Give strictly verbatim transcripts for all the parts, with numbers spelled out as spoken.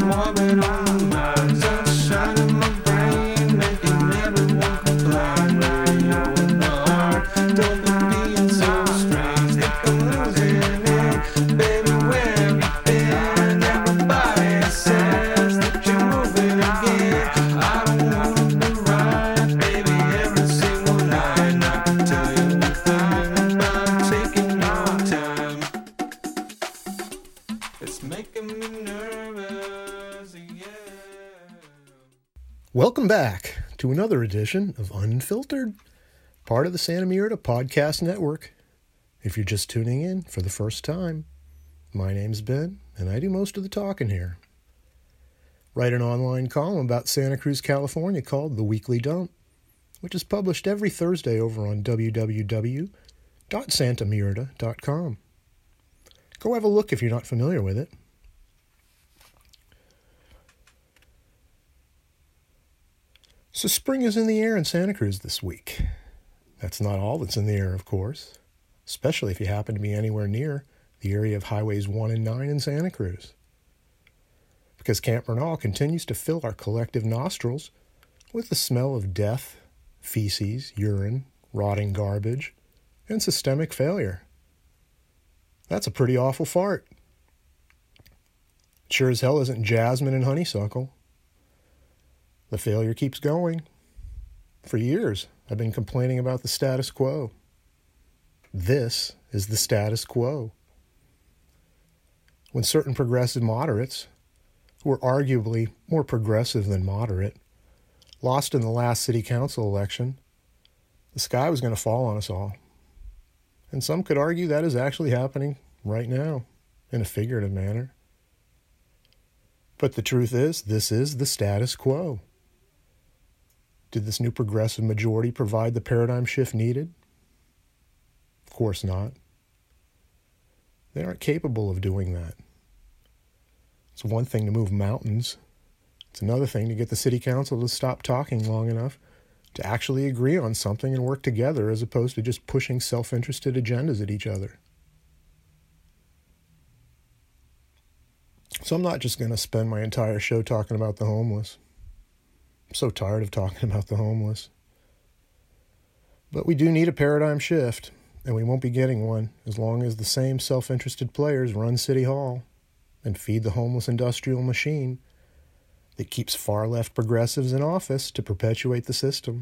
orbit on the mind, sunshine in my brain, making everyone complain. Radio in the heart, don't be being so strange. Think I'm losing it, baby, where have you been? Everybody says that you're moving again. I don't wanna be right, baby, every single line. I can tell you anything about taking your time. It's making me nervous, yeah. Welcome back to another edition of Unfiltered, part of the Santa Mirta Podcast Network. If you're just tuning in for the first time, my name's Ben, and I do most of the talking here. Write an online column about Santa Cruz, California called The Weekly Dump, which is published every Thursday over on w w w dot santa mirta dot com. Go have a look if you're not familiar with it. So spring is in the air in Santa Cruz this week. That's not all that's in the air, of course, especially if you happen to be anywhere near the area of Highways one and nine in Santa Cruz. Because Camp Bernal continues to fill our collective nostrils with the smell of death, feces, urine, rotting garbage, and systemic failure. That's a pretty awful fart. It sure as hell isn't jasmine and honeysuckle. The failure keeps going. For years, I've been complaining about the status quo. This is the status quo. When certain progressive moderates, who were arguably more progressive than moderate, lost in the last city council election, the sky was going to fall on us all. And some could argue that is actually happening right now, in a figurative manner. But the truth is, this is the status quo. Did this new progressive majority provide the paradigm shift needed? Of course not. They aren't capable of doing that. It's one thing to move mountains. It's another thing to get the city council to stop talking long enough to actually agree on something and work together as opposed to just pushing self-interested agendas at each other. So I'm not just going to spend my entire show talking about the homeless. I'm so tired of talking about the homeless. But we do need a paradigm shift, and we won't be getting one as long as the same self-interested players run City Hall and feed the homeless industrial machine that keeps far-left progressives in office to perpetuate the system.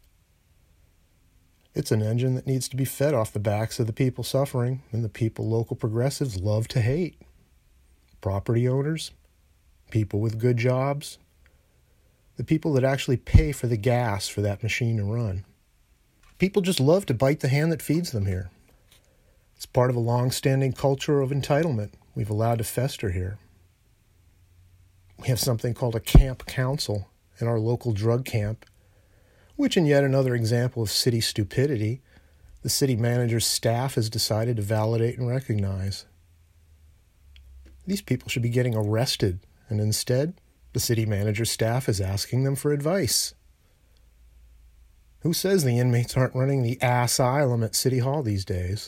It's an engine that needs to be fed off the backs of the people suffering and the people local progressives love to hate. Property owners, people with good jobs, the people that actually pay for the gas for that machine to run. People just love to bite the hand that feeds them here. It's part of a long-standing culture of entitlement we've allowed to fester here. We have something called a camp council in our local drug camp, which in yet another example of city stupidity, the city manager's staff has decided to validate and recognize. These people should be getting arrested, and instead, the city manager's staff is asking them for advice. Who says the inmates aren't running the asylum at City Hall these days?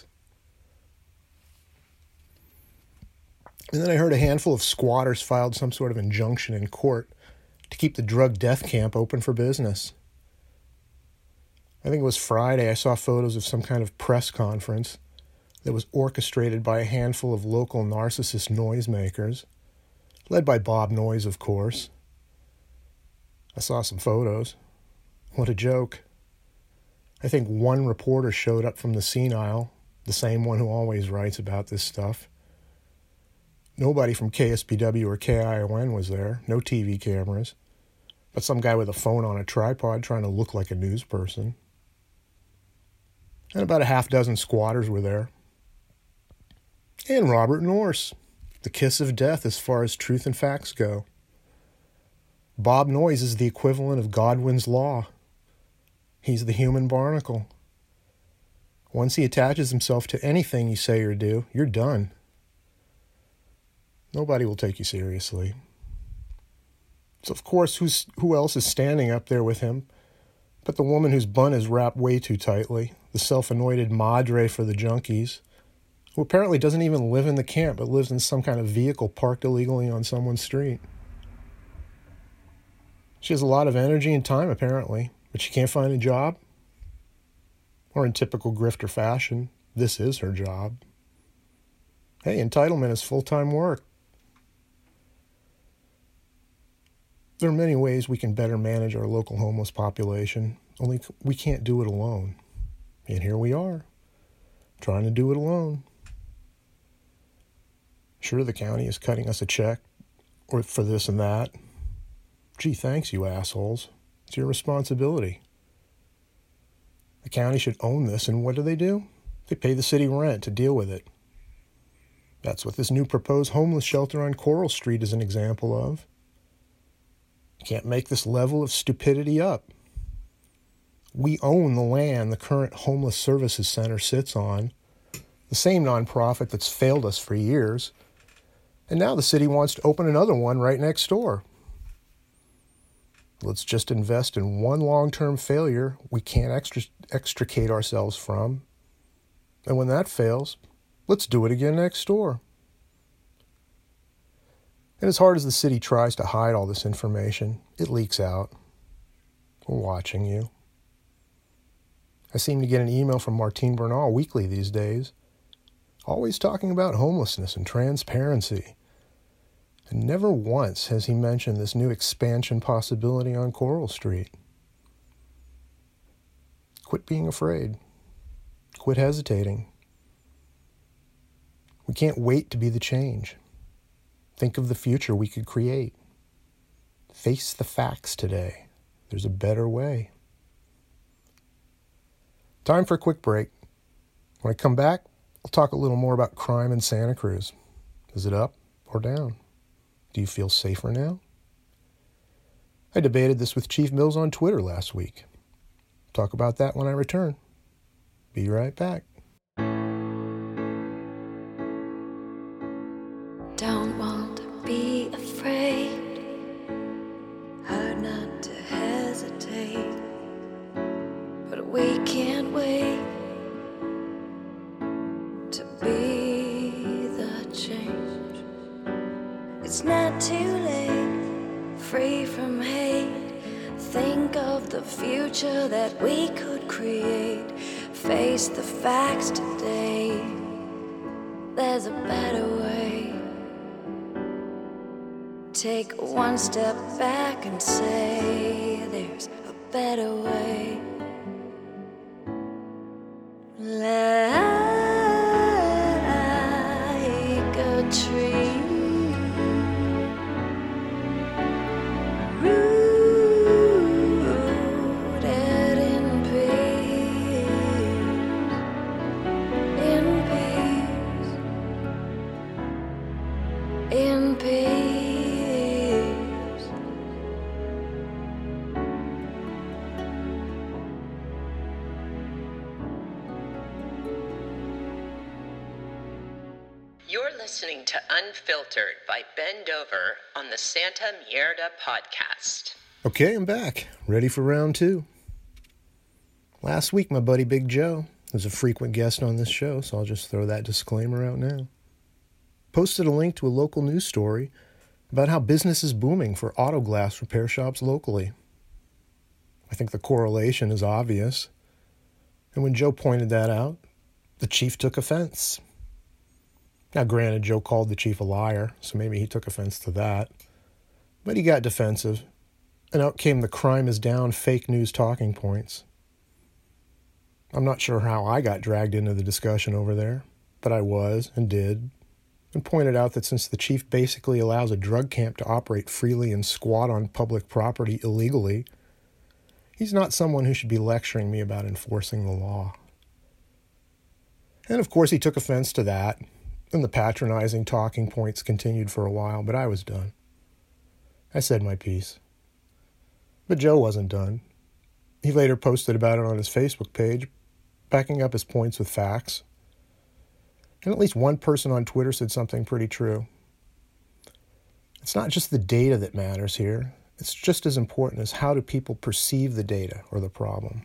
And then I heard a handful of squatters filed some sort of injunction in court to keep the drug death camp open for business. I think it was Friday I saw photos of some kind of press conference that was orchestrated by a handful of local narcissist noisemakers, led by Bob Noyes, of course. I saw some photos. What a joke. I think one reporter showed up from the senile, the same one who always writes about this stuff. Nobody from K S P W or K I O N was there, no T V cameras, but some guy with a phone on a tripod trying to look like a news person. And about a half dozen squatters were there. And Robert Norse, the kiss of death as far as truth and facts go. Bob Noyes is the equivalent of Godwin's Law. He's the human barnacle. Once he attaches himself to anything you say or do, you're done. Nobody will take you seriously. So, of course, who's, who else is standing up there with him but the woman whose bun is wrapped way too tightly, the self-anointed madre for the junkies, who apparently doesn't even live in the camp but lives in some kind of vehicle parked illegally on someone's street. She has a lot of energy and time, apparently, but she can't find a job. Or in typical grifter fashion, this is her job. Hey, entitlement is full-time work. There are many ways we can better manage our local homeless population, only we can't do it alone. And here we are, trying to do it alone. Sure, the county is cutting us a check or for this and that. Gee, thanks, you assholes. It's your responsibility. The county should own this, and what do they do? They pay the city rent to deal with it. That's what this new proposed homeless shelter on Coral Street is an example of. You can't make this level of stupidity up. We own the land the current Homeless Services Center sits on, the same nonprofit that's failed us for years, and now the city wants to open another one right next door. Let's just invest in one long-term failure we can't extra- extricate ourselves from, and when that fails, let's do it again next door. And as hard as the city tries to hide all this information, it leaks out. We're watching you. I seem to get an email from Martine Bernal weekly these days, always talking about homelessness and transparency. And never once has he mentioned this new expansion possibility on Coral Street. Quit being afraid. Quit hesitating. We can't wait to be the change. Think of the future we could create. Face the facts today. There's a better way. Time for a quick break. When I come back, I'll talk a little more about crime in Santa Cruz. Is it up or down? Do you feel safer now? I debated this with Chief Mills on Twitter last week. Talk about that when I return. Be right back. Don't want to be afraid. Hard not to hesitate. But we can't wait to be the change. It's not too late, free from hate. Think of the future that we could create. Face the facts today. There's a better way. Take one step back and say there's a better way. Like a tree rooted in peace, in peace, in peace. You're listening to Unfiltered by Ben Dover on the Santa Mierda podcast. Okay, I'm back. Ready for round two. Last week, my buddy Big Joe was a frequent guest on this show, so I'll just throw that disclaimer out now. Posted a link to a local news story about how business is booming for auto glass repair shops locally. I think the correlation is obvious. And when Joe pointed that out, the chief took offense. Now, granted, Joe called the chief a liar, so maybe he took offense to that. But he got defensive, and out came the crime is down fake news talking points. I'm not sure how I got dragged into the discussion over there, but I was and did, and pointed out that since the chief basically allows a drug camp to operate freely and squat on public property illegally, he's not someone who should be lecturing me about enforcing the law. And of course he took offense to that, and the patronizing talking points continued for a while, but I was done. I said my piece. But Joe wasn't done. He later posted about it on his Facebook page, backing up his points with facts. And at least one person on Twitter said something pretty true. It's not just the data that matters here. It's just as important as how do people perceive the data or the problem.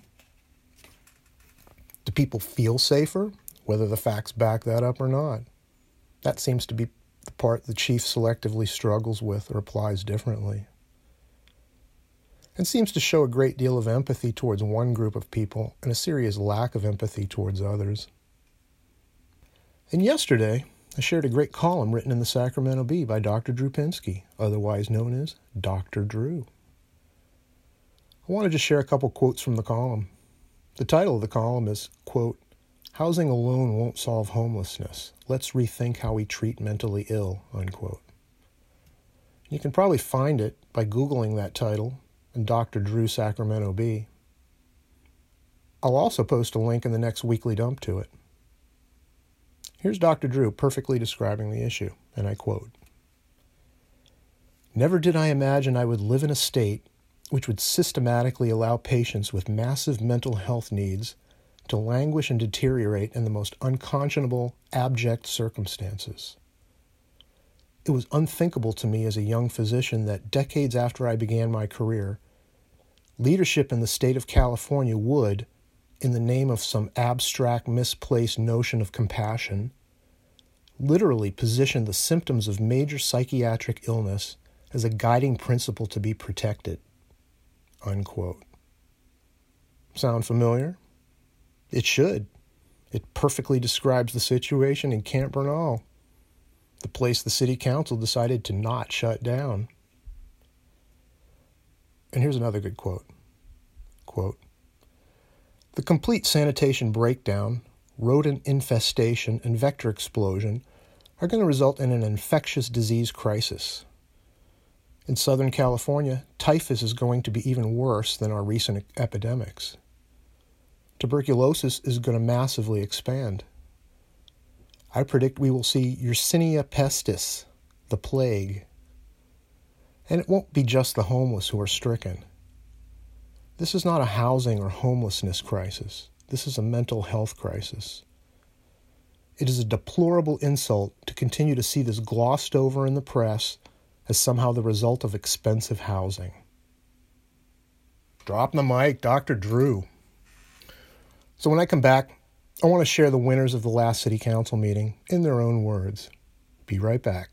Do people feel safer, whether the facts back that up or not? That seems to be the part the chief selectively struggles with or applies differently. and seems to show a great deal of empathy towards one group of people and a serious lack of empathy towards others. And yesterday, I shared a great column written in the Sacramento Bee by Doctor Drew Pinsky, otherwise known as Doctor Drew. I wanted to share a couple quotes from the column. The title of the column is, quote, "Housing alone won't solve homelessness. Let's rethink how we treat mentally ill," unquote. You can probably find it by Googling that title and Doctor Drew Sacramento Bee. I'll also post a link in the next weekly dump to it. Here's Doctor Drew perfectly describing the issue, and I quote, "Never did I imagine I would live in a state which would systematically allow patients with massive mental health needs to languish and deteriorate in the most unconscionable, abject circumstances. It was unthinkable to me as a young physician that decades after I began my career, leadership in the state of California would, in the name of some abstract, misplaced notion of compassion, literally position the symptoms of major psychiatric illness as a guiding principle to be protected," unquote. Sound familiar? It should. It perfectly describes the situation in Camp Bernal, the place the city council decided to not shut down. And here's another good quote. Quote, "The complete sanitation breakdown, rodent infestation, and vector explosion are going to result in an infectious disease crisis. In Southern California, typhus is going to be even worse than our recent epidemics. Tuberculosis is going to massively expand. I predict we will see Yersinia pestis, the plague. And it won't be just the homeless who are stricken. This is not a housing or homelessness crisis. This is a mental health crisis. It is a deplorable insult to continue to see this glossed over in the press as somehow the result of expensive housing." Drop the mic, Doctor Drew. So when I come back, I want to share the winners of the last city council meeting in their own words. Be right back.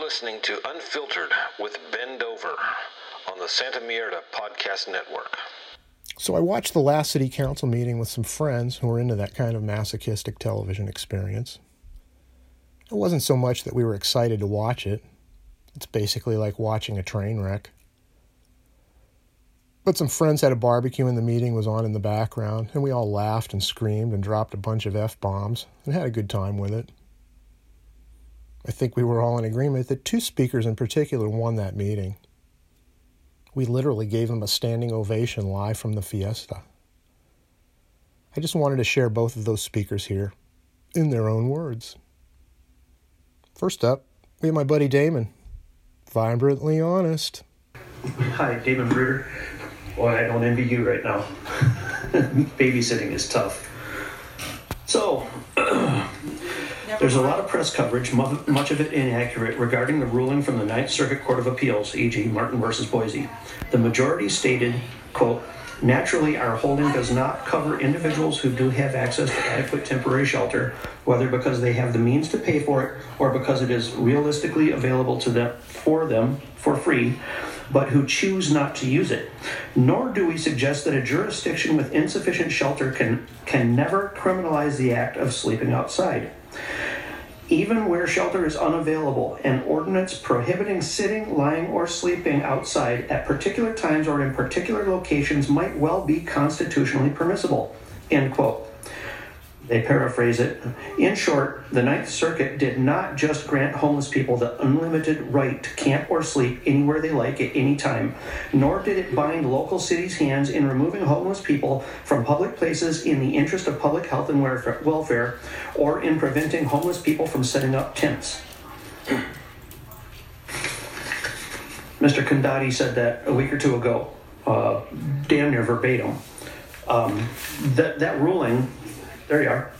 listening to Unfiltered with Ben Dover on the Santa Mierda Podcast Network. So I watched the last city council meeting with some friends who were into that kind of masochistic television experience. It wasn't so much that we were excited to watch it. It's basically like watching a train wreck. But some friends had a barbecue and the meeting was on in the background, and we all laughed and screamed and dropped a bunch of F-bombs and had a good time with it. I think we were all in agreement that two speakers in particular won that meeting. We literally gave them a standing ovation live from the fiesta. I just wanted to share both of those speakers here, in their own words. First up, we have my buddy Damon. Vibrantly honest. Hi, Damon Bruder. Boy, I don't envy you right now. Babysitting is tough. So, there's a lot of press coverage, mu- much of it inaccurate, regarding the ruling from the Ninth Circuit Court of Appeals, for example. Martin versus Boise. The majority stated, quote, naturally, our holding does not cover individuals who do have access to adequate temporary shelter, whether because they have the means to pay for it or because it is realistically available to them for them for free, but who choose not to use it. Nor do we suggest that a jurisdiction with insufficient shelter can, can never criminalize the act of sleeping outside. Even where shelter is unavailable, an ordinance prohibiting sitting, lying, or sleeping outside at particular times or in particular locations might well be constitutionally permissible, end quote. They paraphrase it. In short, the Ninth Circuit did not just grant homeless people the unlimited right to camp or sleep anywhere they like at any time, nor did it bind local cities' hands in removing homeless people from public places in the interest of public health and welfare, or in preventing homeless people from setting up tents. Mister Kandati said that a week or two ago, uh, damn near verbatim. Um, that, that ruling... There you are.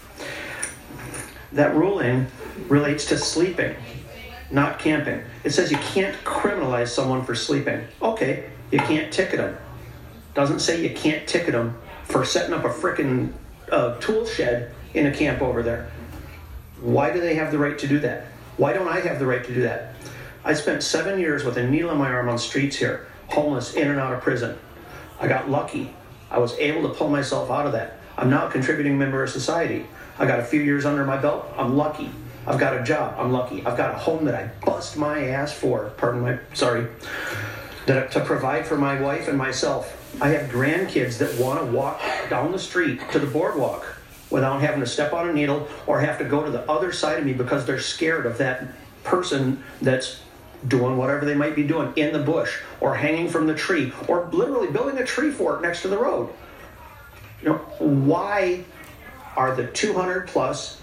That ruling relates to sleeping, not camping. It says you can't criminalize someone for sleeping. Okay, you can't ticket them. Doesn't say you can't ticket them for setting up a frickin' uh, tool shed in a camp over there. Why do they have the right to do that? Why don't I have the right to do that? I spent seven years with a needle in my arm on streets here, homeless, in and out of prison. I got lucky. I was able to pull myself out of that. I'm now a contributing member of society. I got a few years under my belt. I'm lucky. I've got a job. I'm lucky. I've got a home that I bust my ass for. Pardon my, sorry. That, to provide for my wife and myself. I have grandkids that want to walk down the street to the boardwalk without having to step on a needle or have to go to the other side of me because they're scared of that person that's doing whatever they might be doing in the bush or hanging from the tree or literally building a tree fort next to the road. You know, why are the two hundred plus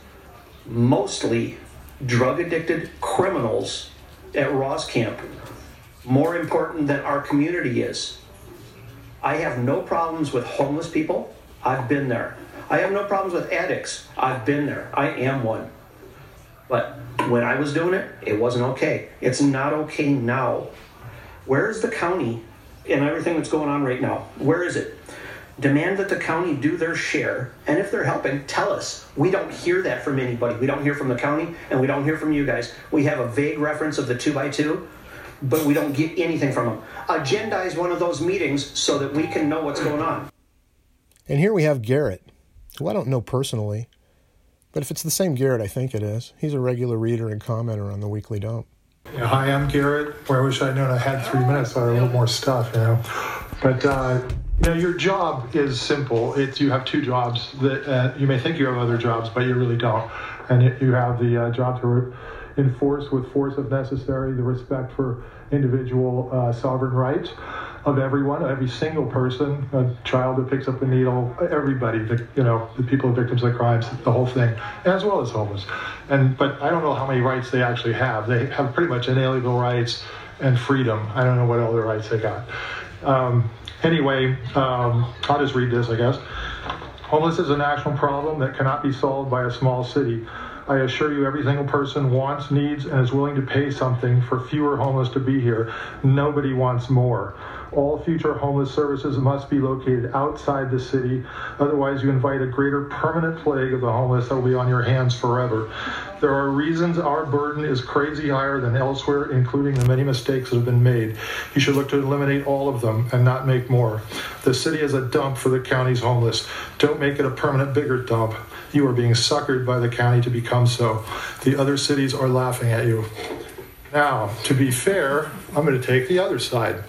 mostly drug-addicted criminals at Ross Camp more important than our community is? I have no problems with homeless people. I've been there. I have no problems with addicts. I've been there. I am one. But when I was doing it, it wasn't okay. It's not okay now. Where's the county in everything that's going on right now? Where is it? Demand that the county do their share, and if they're helping, tell us. We don't hear that from anybody. We don't hear from the county, and we don't hear from you guys. We have a vague reference of the two by two, but we don't get anything from them. Agendize one of those meetings so that we can know what's going on. And here we have Garrett, who I don't know personally, but if it's the same Garrett, I think it is. He's a regular reader and commenter on the Weekly Dump. Yeah, hi, I'm Garrett. Boy, I wish I'd known I had three minutes, so I had a little more stuff, you know. But, uh, you know, your job is simple. It's you have two jobs. That uh, you may think you have other jobs, but you really don't. And it, you have the uh, job to re- enforce with force if necessary, the respect for individual uh, sovereign rights of everyone, every single person, a child that picks up a needle, everybody, the, you know, the people, victims of crimes, the whole thing, as well as homeless. And but I don't know how many rights they actually have. They have pretty much inalienable rights and freedom. I don't know what other rights they got. Um, anyway, um, I'll just read this, I guess. Homeless is a national problem that cannot be solved by a small city. I assure you every single person wants, needs, and is willing to pay something for fewer homeless to be here. Nobody wants more. All future homeless services must be located outside the city. Otherwise, you invite a greater permanent plague of the homeless that will be on your hands forever. There are reasons our burden is crazy higher than elsewhere, including the many mistakes that have been made. You should look to eliminate all of them and not make more. The city is a dump for the county's homeless. Don't make it a permanent bigger dump. You are being suckered by the county to become so. The other cities are laughing at you. Now, to be fair, I'm going to take the other side.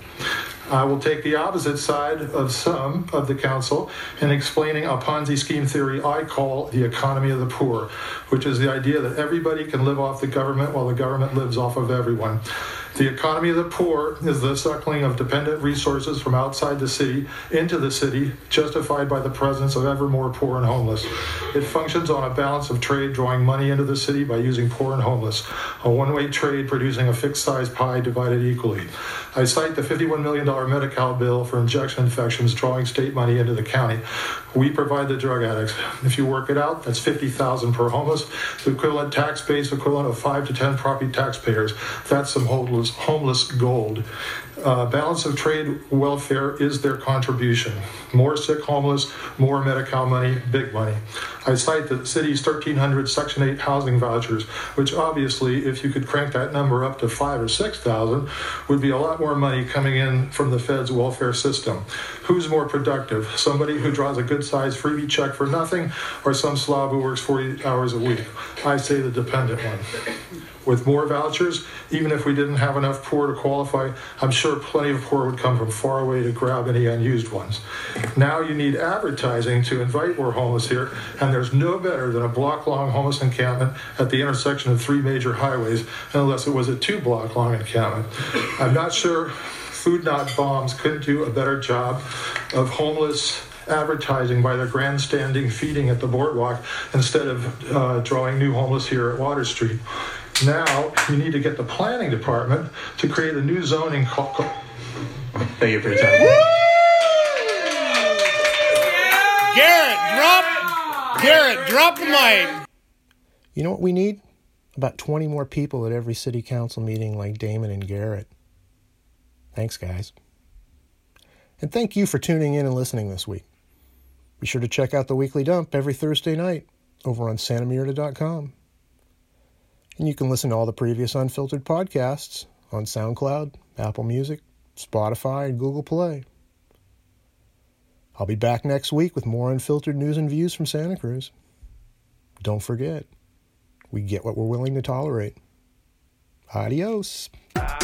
I will take the opposite side of some of the council in explaining a Ponzi scheme theory I call the economy of the poor, which is the idea that everybody can live off the government while the government lives off of everyone. The economy of the poor is the suckling of dependent resources from outside the city into the city, justified by the presence of ever more poor and homeless. It functions on a balance of trade, drawing money into the city by using poor and homeless, a one-way trade producing a fixed-size pie divided equally. I cite the fifty-one million dollars Medi-Cal bill for injection infections drawing state money into the county. We provide the drug addicts. If you work it out, that's fifty thousand dollars per homeless, the equivalent tax base equivalent of five to ten property taxpayers. That's some homeless, homeless gold. Uh, balance of trade welfare is their contribution. More sick homeless, more Medi-Cal money, big money. I cite the city's thirteen hundred Section eight housing vouchers, which obviously, if you could crank that number up to five or six thousand, would be a lot more money coming in from the Fed's welfare system. Who's more productive? Somebody who draws a good-sized freebie check for nothing, or some slob who works forty hours a week? I say the dependent one. With more vouchers, even if we didn't have enough poor to qualify, I'm sure plenty of poor would come from far away to grab any unused ones. Now you need advertising to invite more homeless here, and there's no better than a block-long homeless encampment at the intersection of three major highways, unless it was a two-block-long encampment. I'm not sure Food Not Bombs couldn't do a better job of homeless advertising by their grandstanding feeding at the boardwalk instead of uh, drawing new homeless here at Water Street. Now, you need to get the planning department to create a new zoning called... Thank you for your time. Garrett, drop... Garrett, drop the mic. You know what we need? About twenty more people at every city council meeting like Damon and Garrett. Thanks, guys. And thank you for tuning in and listening this week. Be sure to check out the Weekly Dump every Thursday night over on Santa Mierda dot com. And you can listen to all the previous Unfiltered podcasts on SoundCloud, Apple Music, Spotify, and Google Play. I'll be back next week with more unfiltered news and views from Santa Cruz. Don't forget, we get what we're willing to tolerate. Adios.